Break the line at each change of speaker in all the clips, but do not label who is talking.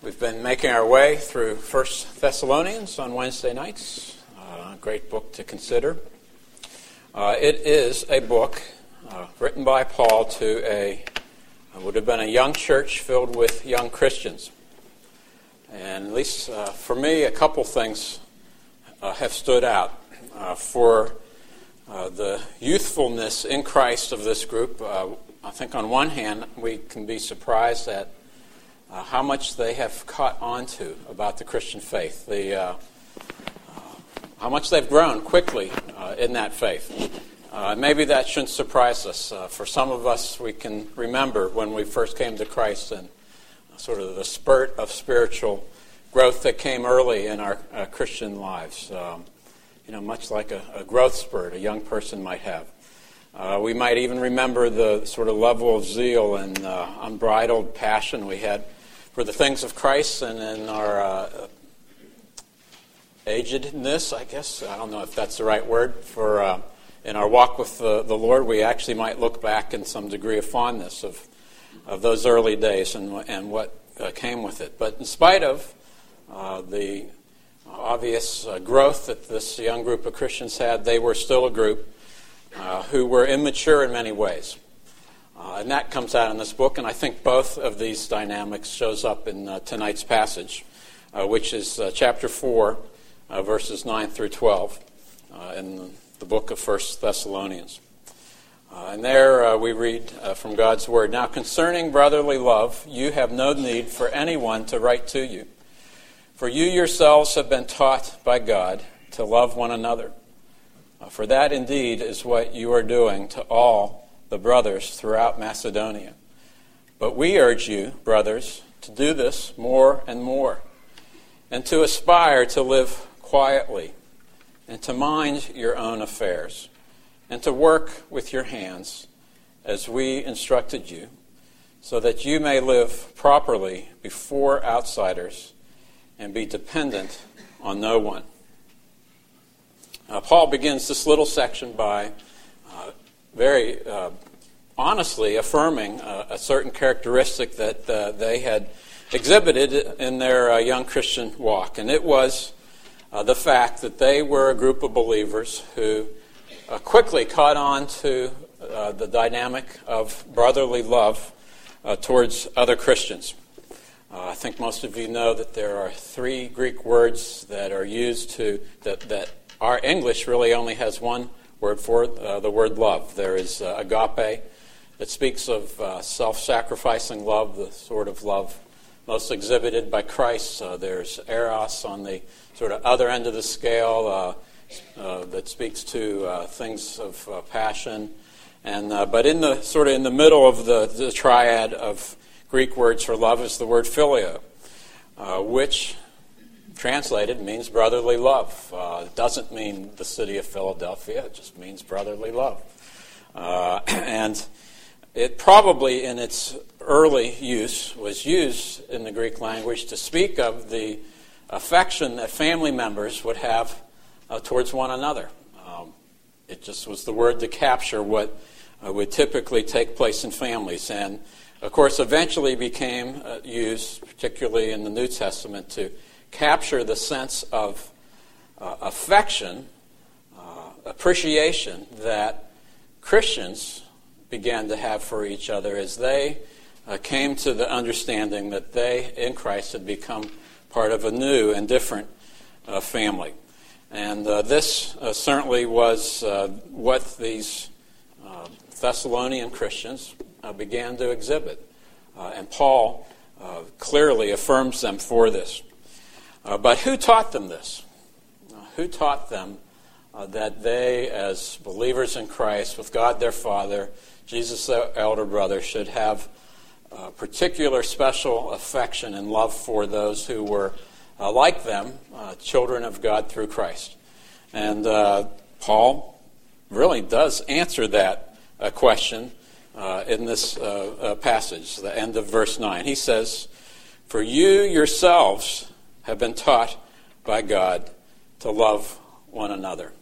We've been making our way through 1 Thessalonians on Wednesday nights. A great book to consider. It is a book written by Paul to would have been a young church filled with young Christians. And at least for me, a couple things have stood out. For the youthfulness in Christ of this group, I think on one hand, we can be surprised at how much they have caught on to about the Christian faith, how much they've grown quickly in that faith. Maybe that shouldn't surprise us. For some of us, we can remember when we first came to Christ and sort of the spurt of spiritual growth that came early in our Christian lives. Much like a growth spurt a young person might have. We might even remember the sort of level of zeal and unbridled passion we had for the things of Christ, and in our agedness, I guess. I don't know if that's the right word. For in our walk with the Lord, we actually might look back in some degree of fondness of those early days and what came with it. But in spite of the obvious growth that this young group of Christians had, they were still a group who were immature in many ways. And that comes out in this book, and I think both of these dynamics shows up in tonight's passage, which is chapter 4, verses 9 through 12 in the book of 1 Thessalonians. And there we read from God's Word, "Now concerning brotherly love, you have no need for anyone to write to you, for you yourselves have been taught by God to love one another. For that indeed is what you are doing to all the brothers throughout Macedonia. But we urge you, brothers, to do this more and more, and to aspire to live quietly, and to mind your own affairs, and to work with your hands as we instructed you, so that you may live properly before outsiders and be dependent on no one." Paul begins this little section by very honestly affirming a certain characteristic that they had exhibited in their young Christian walk. And it was the fact that they were a group of believers who quickly caught on to the dynamic of brotherly love towards other Christians. I think most of you know that there are 3 Greek words that are used that our English really only has one word for it, the word love. There is agape, that speaks of self-sacrificing love, the sort of love most exhibited by Christ. There's eros on the sort of other end of the scale that speaks to things of passion. But in the middle of the triad of Greek words for love is the word phileo, which translated means brotherly love. It doesn't mean the city of Philadelphia. It just means brotherly love. And it probably, in its early use, was used in the Greek language to speak of the affection that family members would have towards one another. It just was the word to capture what would typically take place in families. And, of course, eventually became used, particularly in the New Testament, to capture the sense of affection, appreciation that Christians began to have for each other as they came to the understanding that they, in Christ, had become part of a new and different family. And this certainly was what these Thessalonian Christians began to exhibit. And Paul clearly affirms them for this. But who taught them this? Who taught them that they, as believers in Christ, with God their Father, Jesus their elder brother, should have particular special affection and love for those who were like them, children of God through Christ? And Paul really does answer that question in this passage, the end of verse 9. He says, "For you yourselves have been taught by God to love one another."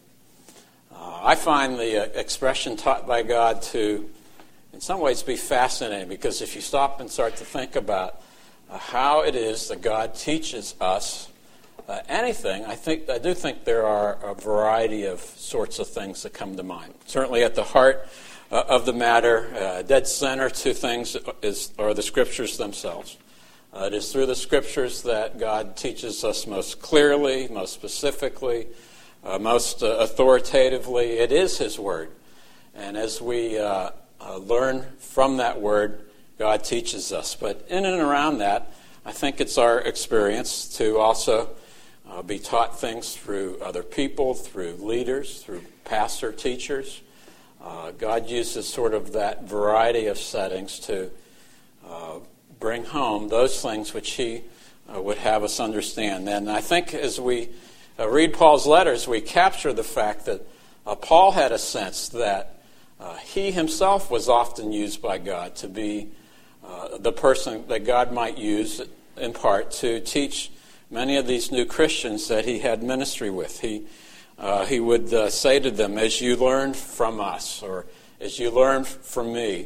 I find the expression "taught by God" to, in some ways, be fascinating, because if you stop and start to think about how it is that God teaches us anything, I do think there are a variety of sorts of things that come to mind. Certainly at the heart of the matter, dead center to things are the Scriptures themselves. It is through the Scriptures that God teaches us most clearly, most specifically, most authoritatively. It is His Word. And as we learn from that Word, God teaches us. But in and around that, I think it's our experience to also be taught things through other people, through leaders, through pastor teachers. God uses sort of that variety of settings to bring home those things which He would have us understand. And I think as we read Paul's letters, we capture the fact that Paul had a sense that he himself was often used by God to be the person that God might use in part to teach many of these new Christians that he had ministry with. He would say to them, as you learn from us, or as you learn from me,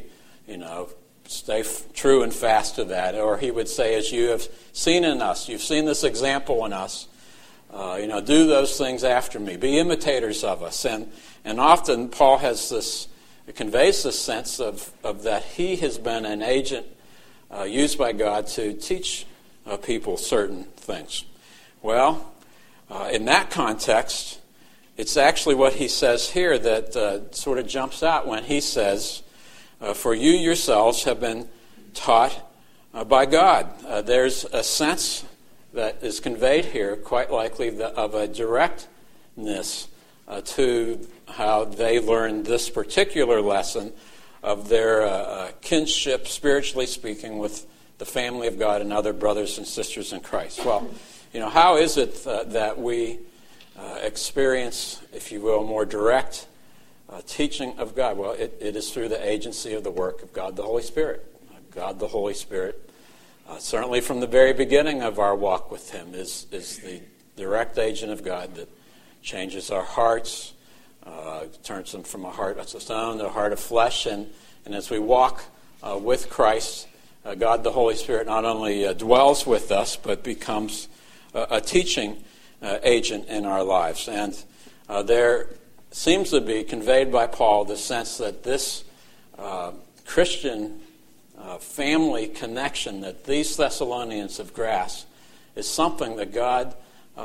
stay true and fast to that. Or he would say, as you have seen in us, you've seen this example in us, do those things after me. Be imitators of us. And often Paul conveys this sense of that he has been an agent used by God to teach people certain things. Well, in that context, it's actually what he says here that sort of jumps out when he says, for you yourselves have been taught by God. There's a sense that is conveyed here, quite likely, of a directness to how they learned this particular lesson of their kinship, spiritually speaking, with the family of God and other brothers and sisters in Christ. Well, how is it that we experience, if you will, more direct teaching of God? Well, it is through the agency of the work of God the Holy Spirit. God the Holy Spirit, certainly from the very beginning of our walk with Him, is the direct agent of God that changes our hearts, turns them from a heart of stone to a heart of flesh. And as we walk with Christ, God the Holy Spirit not only dwells with us, but becomes a teaching agent in our lives. And there seems to be conveyed by Paul the sense that this Christian family connection that these Thessalonians have grasped is something that God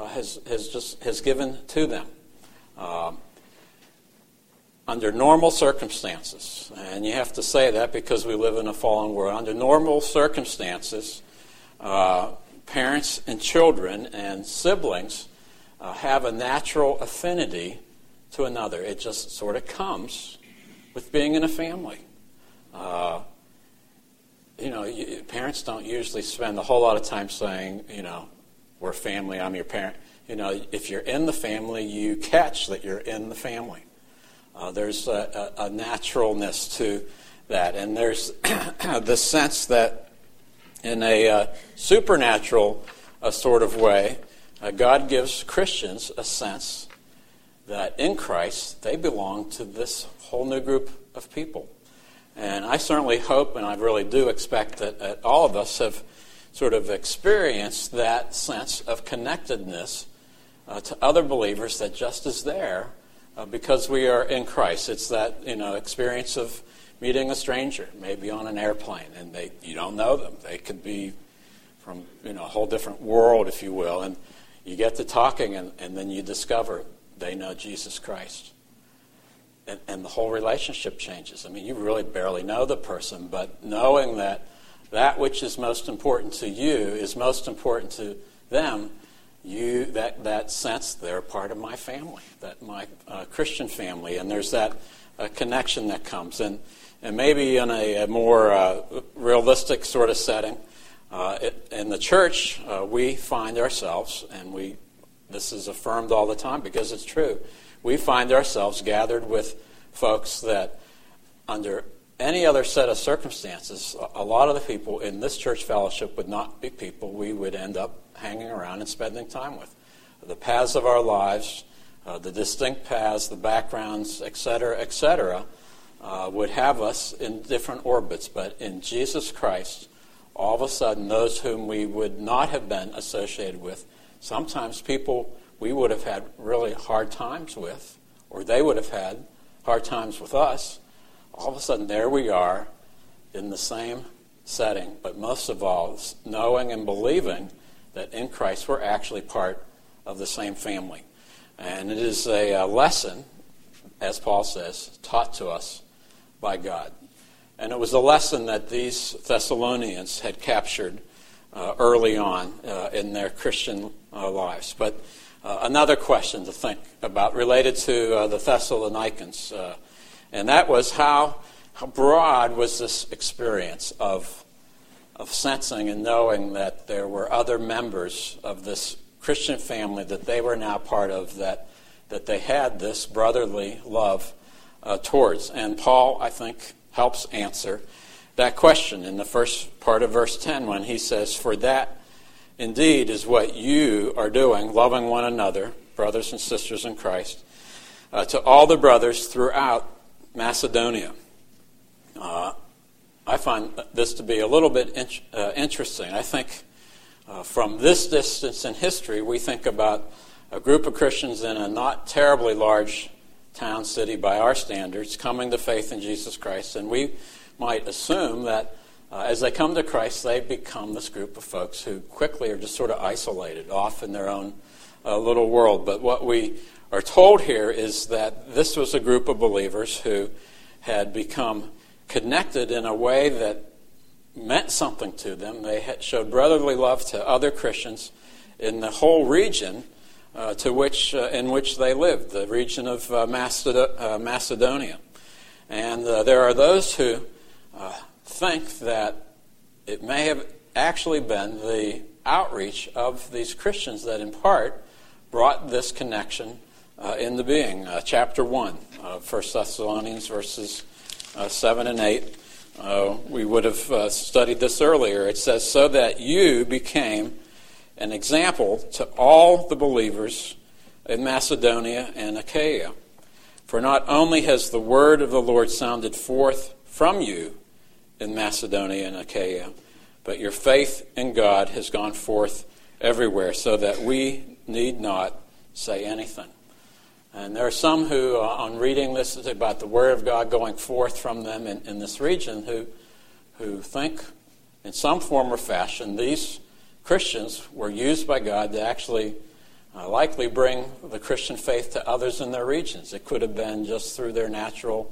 has given to them under normal circumstances. And you have to say that because we live in a fallen world. Under normal circumstances, parents and children and siblings have a natural affinity to another. It just sort of comes with being in a family. Parents don't usually spend a whole lot of time saying, we're family, I'm your parent. If you're in the family, you catch that you're in the family. There's a naturalness to that. And there's the sense that in a supernatural sort of way, God gives Christians a sense that in Christ, they belong to this whole new group of people. And I certainly hope, and I really do expect that all of us have sort of experienced that sense of connectedness to other believers that just is there because we are in Christ. It's that, experience of meeting a stranger, maybe on an airplane, and you don't know them. They could be from, a whole different world, if you will, and you get to talking, and then you discover they know Jesus Christ. And the whole relationship changes. I mean, you really barely know the person, but knowing that which is most important to you is most important to them, that sense they're part of my family, that my Christian family, and there's that connection that comes. And maybe in a more realistic sort of setting, in the church, we find ourselves, and this is affirmed all the time because it's true, we find ourselves gathered with folks that under any other set of circumstances, a lot of the people in this church fellowship would not be people we would end up hanging around and spending time with. The paths of our lives, the distinct paths, the backgrounds, et cetera, would have us in different orbits. But in Jesus Christ, all of a sudden those whom we would not have been associated with, sometimes people we would have had really hard times with, or they would have had hard times with us, all of a sudden there we are in the same setting, but most of all, knowing and believing that in Christ we're actually part of the same family. And it is a lesson, as Paul says, taught to us by God. And it was a lesson that these Thessalonians had captured early on in their Christian lives. But another question to think about related to the Thessalonians, and that was how broad was this experience of sensing and knowing that there were other members of this Christian family that they were now part of, that they had this brotherly love towards. And Paul, I think, helps answer that question in the first part of verse 10 when he says, "For that indeed is what you are doing, loving one another, brothers and sisters in Christ, to all the brothers throughout Macedonia." I find this to be a little bit interesting. I think from this distance in history, we think about a group of Christians in a not terribly large town, city by our standards, coming to faith in Jesus Christ, and we might assume that as they come to Christ, they become this group of folks who quickly are just sort of isolated off in their own little world. But what we are told here is that this was a group of believers who had become connected in a way that meant something to them. They had showed brotherly love to other Christians in the whole region in which they lived, the region of Macedonia. And there are those who think that it may have actually been the outreach of these Christians that in part brought this connection into being. Chapter 1 of 1 Thessalonians, verses 7 and 8. We would have studied this earlier. It says, "So that you became an example to all the believers in Macedonia and Achaia. For not only has the word of the Lord sounded forth from you in Macedonia and Achaia, but your faith in God has gone forth everywhere, so that we need not say anything." And there are some who, on reading this about the Word of God going forth from them in this region, who think in some form or fashion these Christians were used by God to actually likely bring the Christian faith to others in their regions. It could have been just through their natural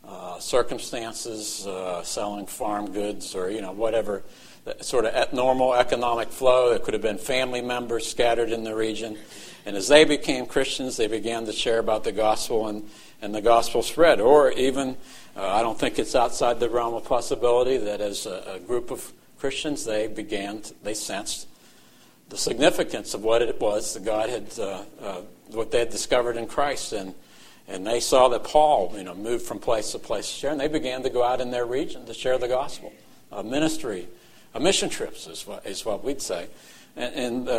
circumstances, selling farm goods or whatever sort of normal economic flow. It could have been family members scattered in the region. And as they became Christians, they began to share about the gospel, and the gospel spread. Or even, I don't think it's outside the realm of possibility that as a group of Christians, they sensed the significance of what it was that God had, what they had discovered in Christ, and they saw that Paul, moved from place to place to share, and they began to go out in their region to share the gospel. Ministry, mission trips is what we'd say, and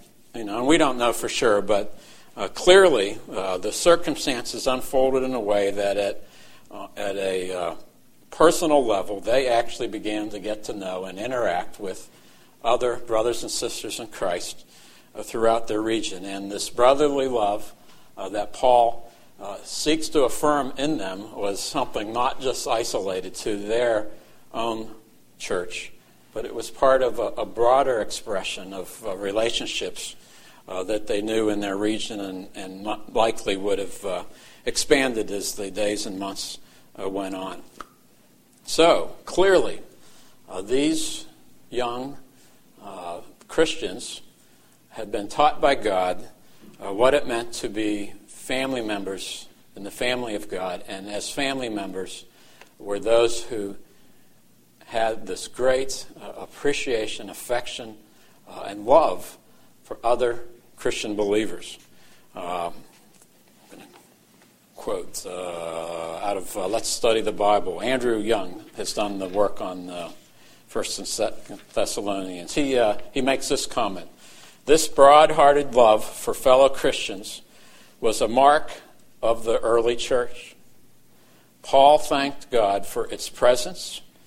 we don't know for sure, but clearly the circumstances unfolded in a way that at a personal level, they actually began to get to know and interact with other brothers and sisters in Christ throughout their region. And this brotherly love that Paul seeks to affirm in them was something not just isolated to their own church, but it was part of a broader expression of relationships that they knew in their region and likely would have expanded as the days and months went on. So, clearly, these young Christians had been taught by God what it meant to be family members in the family of God, and as family members were those who had this great appreciation, affection, and love for other Christian believers. I'm going to quote out of Let's Study the Bible. Andrew Young has done the work on 1st and 2nd Thessalonians. He makes this comment: "This broad-hearted love for fellow Christians was a mark of the early church. Paul thanked God for its presence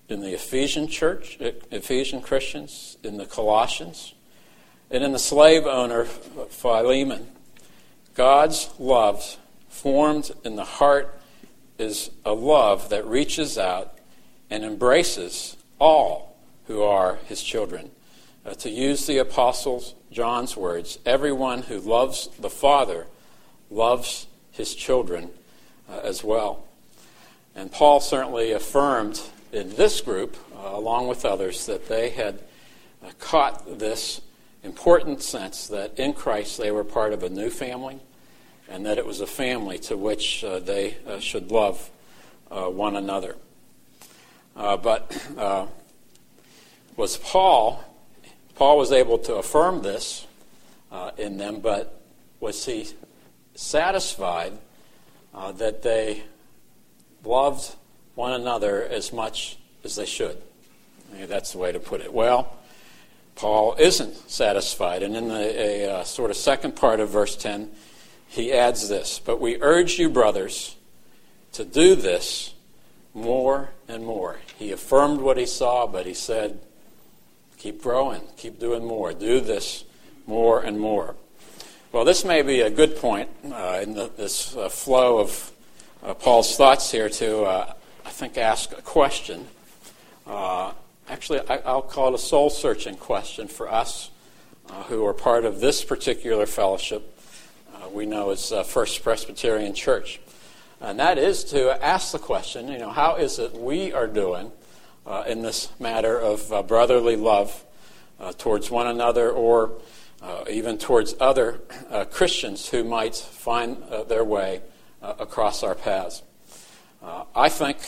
in the Ephesian church, Ephesian Christians, in the Colossians, and in the slave owner Philemon. God's love formed in the heart is a love that reaches out and embraces all who are his children. To use the Apostle John's words, everyone who loves the Father loves his children as well. And Paul certainly affirmed in this group, along with others, that they had caught this important sense that in Christ they were part of a new family, and that it was a family to which they should love one another. But was Paul was able to affirm this in them, but was he satisfied that they loved one another as much as they should? Maybe that's the way to put it. Well, Paul isn't satisfied. And in the sort of second part of verse 10, he adds this: "But we urge you, brothers, to do this more and more." He affirmed what he saw, but he said, keep growing, keep doing more. Do this more and more. Well, this may be a good point in this flow of Paul's thoughts here to, I think, ask a question. Actually, I'll call it a soul-searching question for us who are part of this particular fellowship we know as First Presbyterian Church. And that is to ask the question, how is it we are doing in this matter of brotherly love towards one another, or even towards other Christians who might find their way across our paths. I think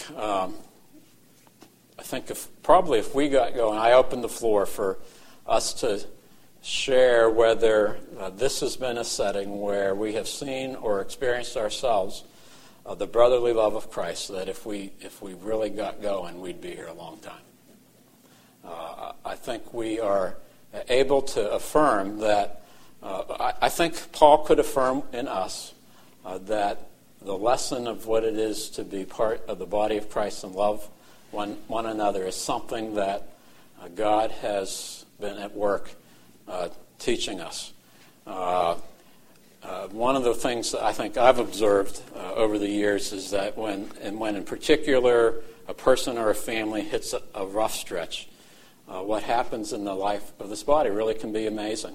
if we got going, I opened the floor for us to share whether this has been a setting where we have seen or experienced ourselves the brotherly love of Christ, that if we really got going, we'd be here a long time. I think we are able to affirm that, I think Paul could affirm in us that the lesson of what it is to be part of the body of Christ and love one another is something that God has been at work teaching us. One of the things that I think I've observed over the years is that when in particular a person or a family hits a rough stretch, what happens in the life of this body really can be amazing.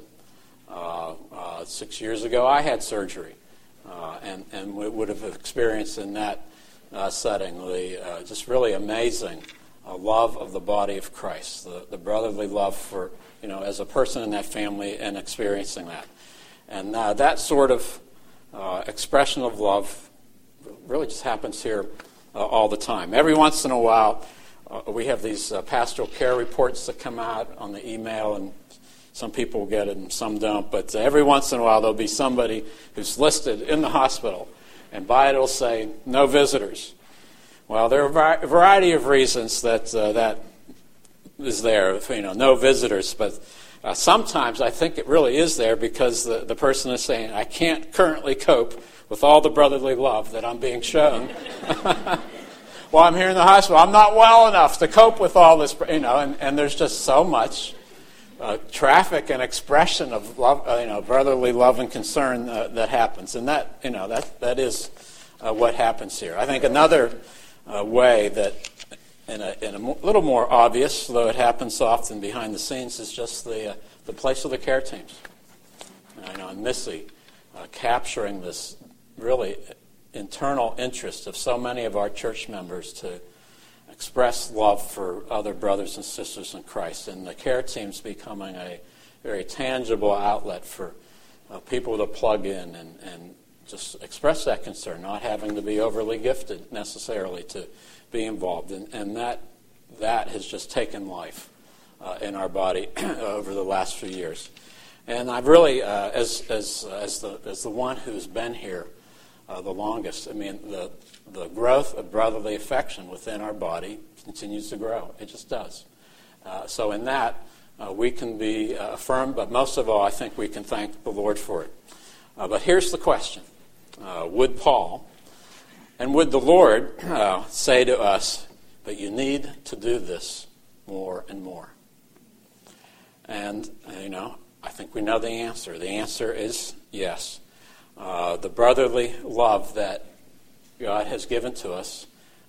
6 years ago, I had surgery, and we would have experienced in that setting the just really amazing love of the body of Christ, the brotherly love for, as a person in that family and experiencing that. And that sort of expression of love really just happens here all the time. Every once in a while, we have these pastoral care reports that come out on the email, and some people get it and some don't. But every once in a while, there'll be somebody who's listed in the hospital, and by it, it'll say, no visitors. Well, there are a variety of reasons that is there, no visitors, but sometimes I think it really is there because the person is saying, I can't currently cope with all the brotherly love that I'm being shown. While I'm here in the hospital, I'm not well enough to cope with all this, and there's just so much traffic and expression of love, brotherly love and concern that happens, and that is what happens here. I think another way that, in a little more obvious, though it happens often behind the scenes, is just the place of the care teams. And Missy capturing this really internal interest of so many of our church members to express love for other brothers and sisters in Christ, and the care teams becoming a very tangible outlet for people to plug in and just express that concern, not having to be overly gifted necessarily to be involved. And that has just taken life in our body over the last few years. And I've really, as the one who's been here the longest, the growth of brotherly affection within our body continues to grow. It just does. So in that, we can be affirmed, but most of all, I think we can thank the Lord for it. But here's the question. Would Paul and would the Lord say to us, but you need to do this more and more. And, I think we know the answer. The answer is yes. The brotherly love that God has given to us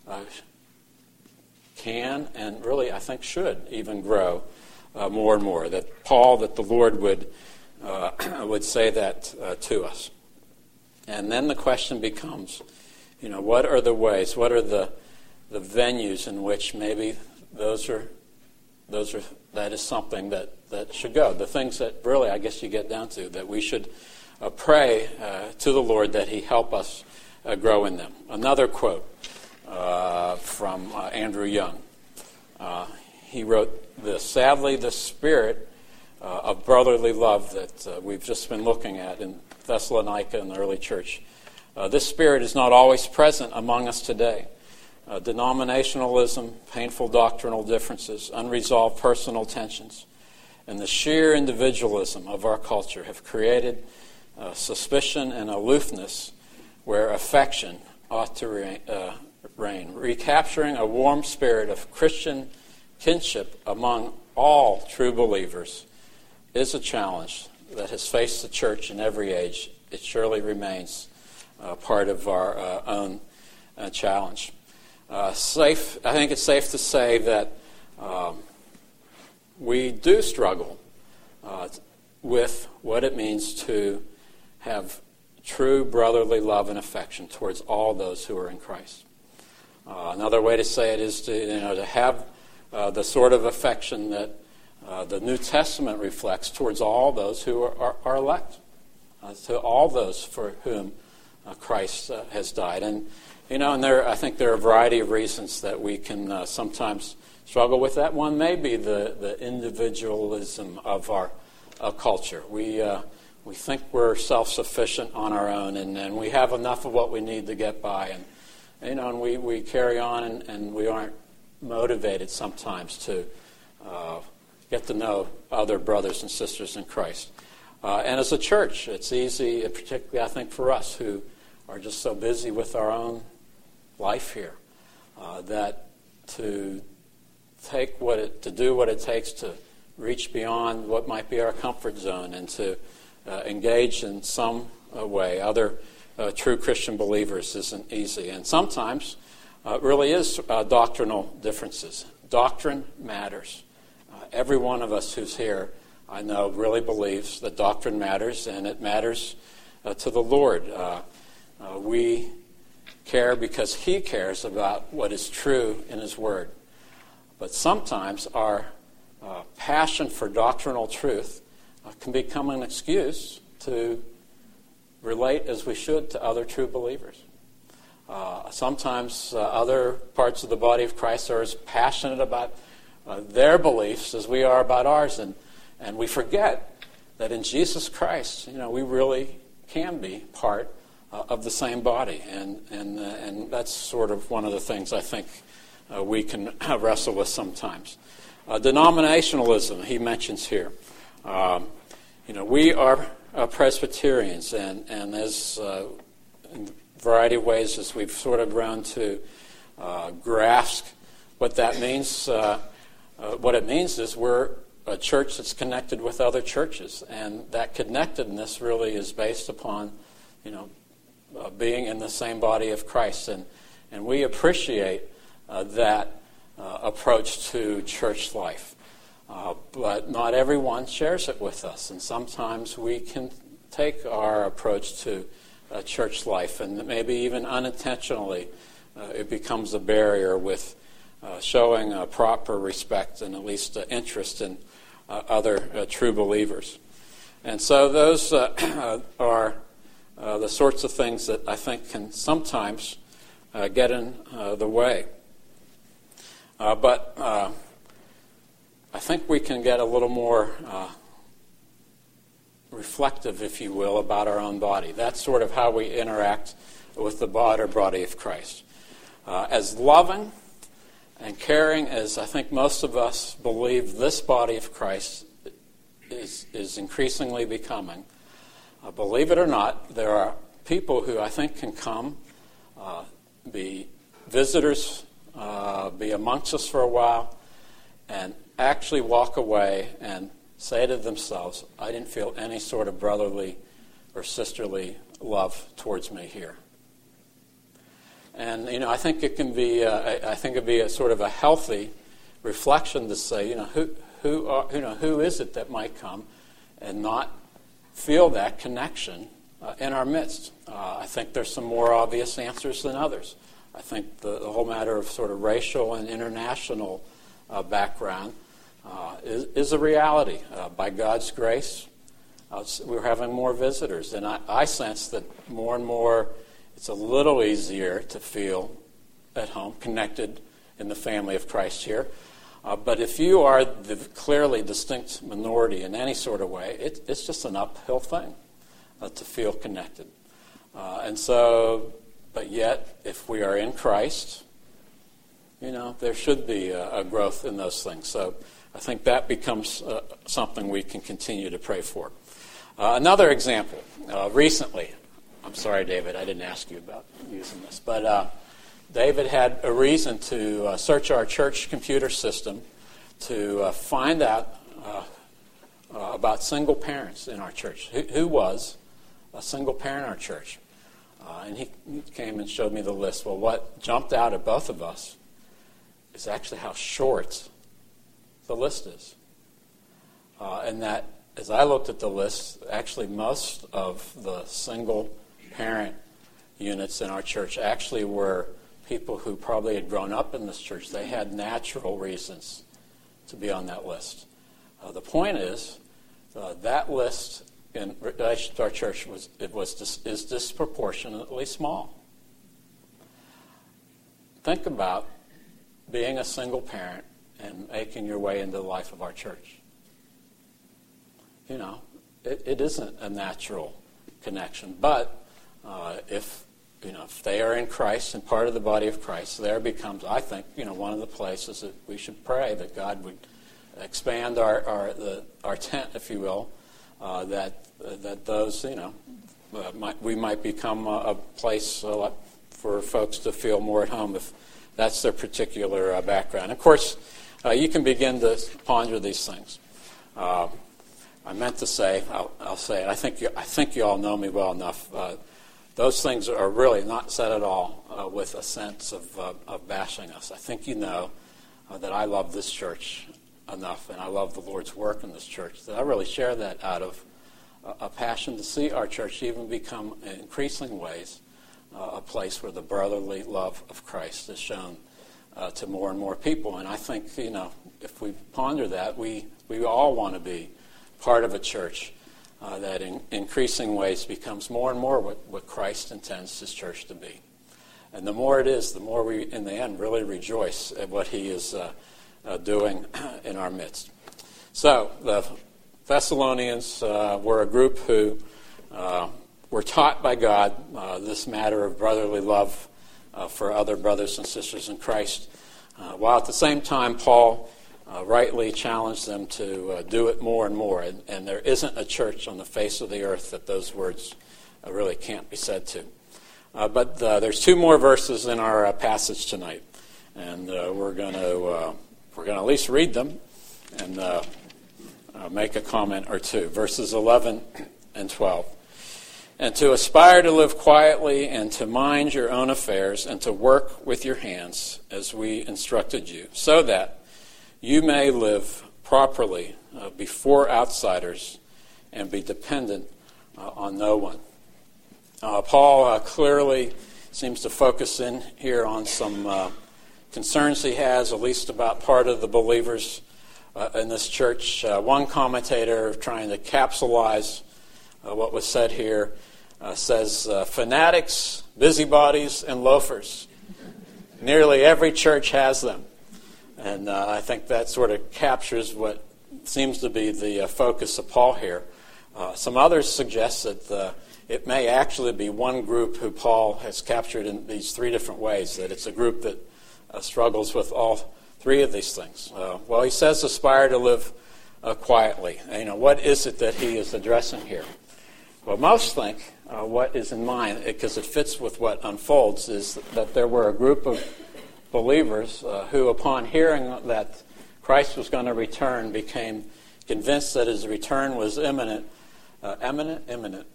can and really, I think, should even grow more and more. That the Lord would say that to us. And then the question becomes, what are the ways, what are the venues in which maybe that is something that should go. The things that really, I guess you get down to, that we should pray to the Lord that He help us grow in them. Another quote from Andrew Young. He wrote this: "Sadly, the spirit of brotherly love that we've just been looking at in Thessalonica and the early church, this spirit is not always present among us today. Denominationalism, painful doctrinal differences, unresolved personal tensions, and the sheer individualism of our culture have created suspicion and aloofness where affection ought to reign. Recapturing a warm spirit of Christian kinship among all true believers is a challenge that has faced the church in every age. It surely remains part of our own challenge. I think it's safe to say that we do struggle with what it means to have true brotherly love and affection towards all those who are in Christ. Another way to say it is to have the sort of affection that the New Testament reflects towards all those who are elect, to all those for whom Christ has died. And I think there are a variety of reasons that we can sometimes struggle with that. One may be the individualism of our culture. We think we're self-sufficient on our own, and we have enough of what we need to get by, and we carry on, and we aren't motivated sometimes to get to know other brothers and sisters in Christ. And as a church, it's easy, particularly I think for us who are just so busy with our own life here, that to do what it takes to reach beyond what might be our comfort zone and to engage in some way other true Christian believers isn't easy. And sometimes it really is doctrinal differences. Doctrine matters. Every one of us who's here, I know, really believes that doctrine matters, and it matters to the Lord. We care because He cares about what is true in His Word. But sometimes our passion for doctrinal truth can become an excuse to relate as we should to other true believers. Sometimes other parts of the body of Christ are as passionate about their beliefs as we are about ours, and we forget that in Jesus Christ, we really can be part of the same body, and that's sort of one of the things I think we can wrestle with sometimes. Denominationalism, he mentions here. We are Presbyterians, and as in a variety of ways, as we've sort of grown to grasp what that means, what it means is we're a church that's connected with other churches, and that connectedness really is based upon, being in the same body of Christ, and we appreciate that approach to church life. But not everyone shares it with us, and sometimes we can take our approach to church life, and maybe even unintentionally it becomes a barrier with showing proper respect and at least interest in other true believers. And so those are the sorts of things that I think can sometimes get in the way. But I think we can get a little more reflective, if you will, about our own body. That's sort of how we interact with the broader body of Christ. As loving and caring as I think most of us believe this body of Christ is increasingly becoming, believe it or not, there are people who I think can come, be visitors be amongst us for a while, and actually walk away and say to themselves, I didn't feel any sort of brotherly or sisterly love towards me here. And I think it can be, it'd be a sort of a healthy reflection to say, who is it that might come and not feel that connection in our midst? I think there's some more obvious answers than others. I think the whole matter of sort of racial and international background is a reality. By God's grace, we're having more visitors, and I sense that more and more it's a little easier to feel at home, connected in the family of Christ here. But if you are the clearly distinct minority in any sort of way, it's just an uphill thing to feel connected. But yet, if we are in Christ, there should be a growth in those things. So I think that becomes something we can continue to pray for. Another example, recently, I'm sorry, David, I didn't ask you about using this, but David had a reason to search our church computer system to find out about single parents in our church. Who was a single parent in our church? And he came and showed me the list. Well, what jumped out at both of us is actually how short the list is. And that, as I looked at the list, actually most of the single parent units in our church actually were people who probably had grown up in this church. They had natural reasons to be on that list. The point is, that list in relation to our church is disproportionately small. Think about being a single parent and making your way into the life of our church. It isn't a natural connection, but if they are in Christ and part of the body of Christ, there becomes, I think, one of the places that we should pray that God would expand our tent, if you will, that those, we might become a place for folks to feel more at home if that's their particular background. Of course, you can begin to ponder these things. I meant to say, I'll say it. I think you all know me well enough. Those things are really not said at all with a sense of bashing us. I think you know that I love this church enough, and I love the Lord's work in this church, that I really share that out of a passion to see our church even become, in increasing ways, a place where the brotherly love of Christ is shown to more and more people. And I think, if we ponder that, we all want to be part of a church that in increasing ways becomes more and more what Christ intends his church to be. And the more it is, the more we, in the end, really rejoice at what he is doing in our midst. So, the Thessalonians were a group who were taught by God this matter of brotherly love for other brothers and sisters in Christ, while at the same time Paul rightly challenged them to do it more and more. And there isn't a church on the face of the earth that those words really can't be said to. But there's two more verses in our passage tonight, and we're going to at least read them and make a comment or two. Verses 11 and 12. And to aspire to live quietly and to mind your own affairs and to work with your hands as we instructed you, so that you may live properly before outsiders and be dependent on no one. Paul clearly seems to focus in here on some concerns he has, at least about part of the believers in this church. One commentator, trying to capsulize what was said here, says, fanatics, busybodies, and loafers. Nearly every church has them. And I think that sort of captures what seems to be the focus of Paul here. Some others suggest that it may actually be one group who Paul has captured in these three different ways, that it's a group that struggles with all three of these things. Well, he says aspire to live quietly. What is it that he is addressing here? Well, most think what is in mind, because it fits with what unfolds, is that there were a group of believers who, upon hearing that Christ was going to return, became convinced that his return was imminent, and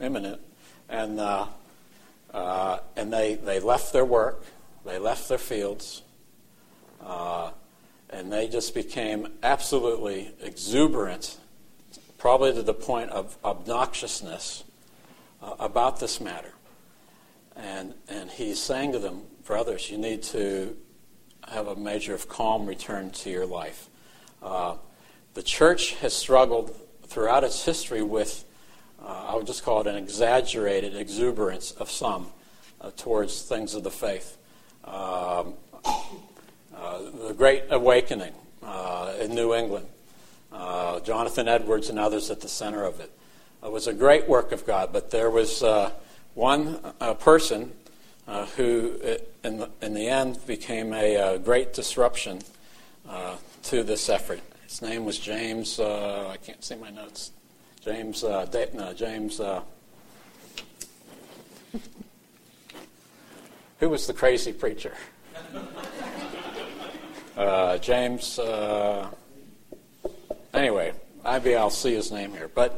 they left their work, they left their fields, and they just became absolutely exuberant, probably to the point of obnoxiousness about this matter. And he's saying to them, brothers, you need to have a measure of calm return to your life. The church has struggled throughout its history with, I would just call it an exaggerated exuberance of some towards things of the faith. The Great Awakening in New England, Jonathan Edwards and others at the center of it. It was a great work of God, but there was one person who, in the end, became a great disruption to this effort. His name was James. I can't see my notes. James. Who was the crazy preacher? James. Anyway, maybe I'll see his name here. But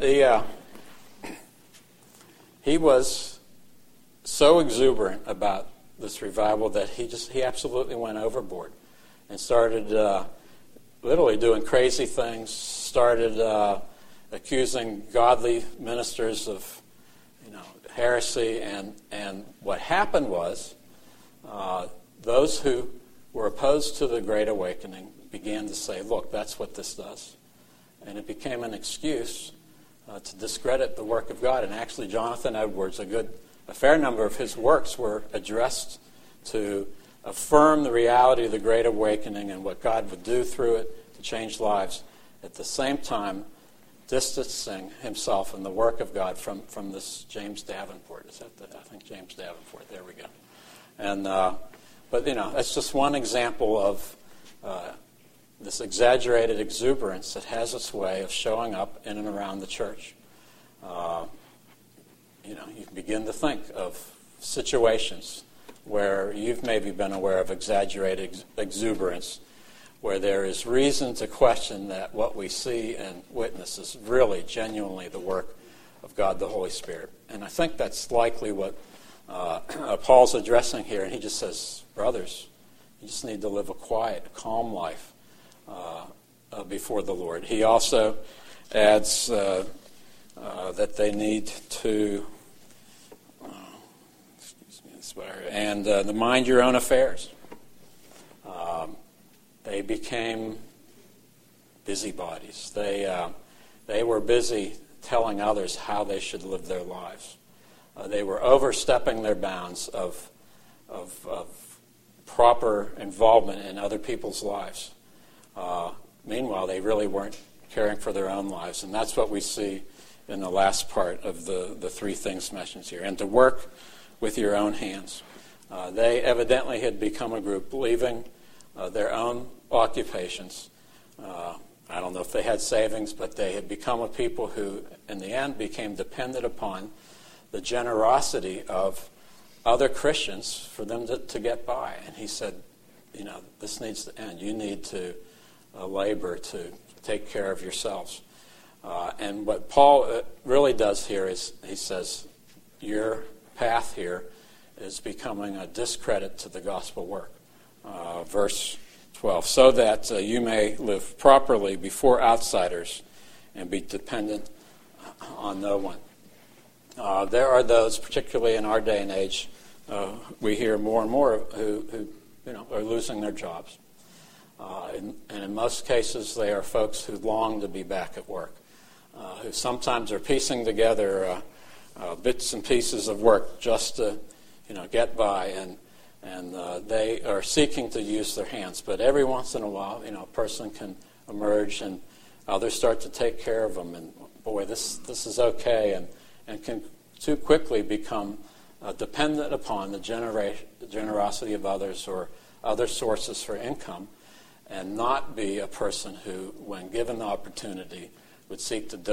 he was so exuberant about this revival that he absolutely went overboard and started literally doing crazy things. Started accusing godly ministers of, heresy, and what happened was those who were opposed to the Great Awakening began to say, look, that's what this does. And it became an excuse to discredit the work of God. And actually, Jonathan Edwards, a fair number of his works were addressed to affirm the reality of the Great Awakening and what God would do through it to change lives, at the same time distancing himself and the work of God from this James Davenport. Is that I think James Davenport. There we go. And but that's just one example of this exaggerated exuberance that has its way of showing up in and around the church. You can begin to think of situations where you've maybe been aware of exaggerated exuberance, where there is reason to question that what we see and witness is really genuinely the work of God the Holy Spirit. And I think that's likely what Paul's addressing here. And he just says, brothers, you just need to live a quiet, calm life before the Lord. He also adds that they need to to mind your own affairs. They became busybodies. They were busy telling others how they should live their lives. They were overstepping their bounds of proper involvement in other people's lives. Meanwhile, they really weren't caring for their own lives, and that's what we see in the last part of the three things mentioned here. And to work with your own hands. They evidently had become a group leaving their own occupations. I don't know if they had savings, but they had become a people who, in the end, became dependent upon the generosity of other Christians for them to get by. And he said, this needs to end. You need to labor to take care of yourselves. And what Paul really does here is he says, your path here is becoming a discredit to the gospel work. Verse 12, so that you may live properly before outsiders and be dependent on no one. There are those, particularly in our day and age, we hear more and more who are losing their jobs. And in most cases, they are folks who long to be back at work, who sometimes are piecing together bits and pieces of work just to get by, and they are seeking to use their hands. But every once in a while, a person can emerge and others start to take care of them, and boy, this is okay, and can too quickly become dependent upon the generosity of others or other sources for income, and not be a person who, when given the opportunity, would seek to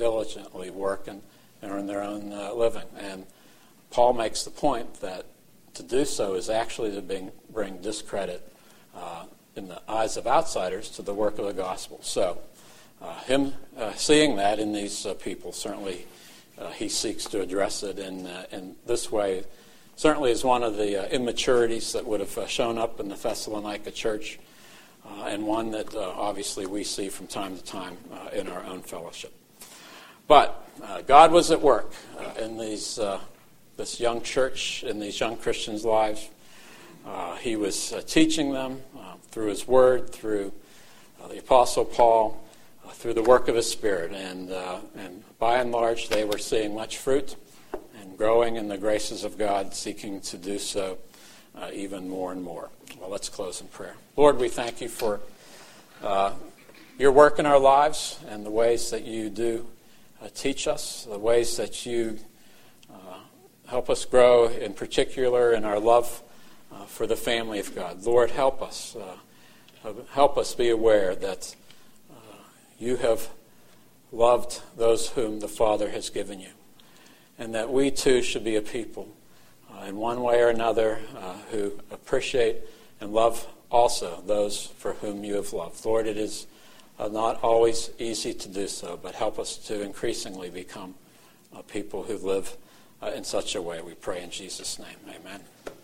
diligently work and earn their own living. And Paul makes the point that to do so is actually to bring discredit in the eyes of outsiders to the work of the gospel. So him seeing that in these people, certainly he seeks to address it in this way. Certainly is one of the immaturities that would have shown up in the Thessalonica church, and one that obviously we see from time to time in our own fellowship. But God was at work in this young church, in these young Christians' lives. He was teaching them through his word, through the Apostle Paul, through the work of his Spirit. And by and large, they were seeing much fruit and growing in the graces of God, seeking to do so even more and more. Well, let's close in prayer. Lord, we thank you for your work in our lives and the ways that you do teach us, the ways that you help us grow, in particular in our love for the family of God. Lord, help us be aware that you have loved those whom the Father has given you, and that we too should be a people in one way or another who appreciate and love also those for whom you have loved. Lord, it is not always easy to do so, but help us to increasingly become people who live in such a way. We pray in Jesus' name. Amen.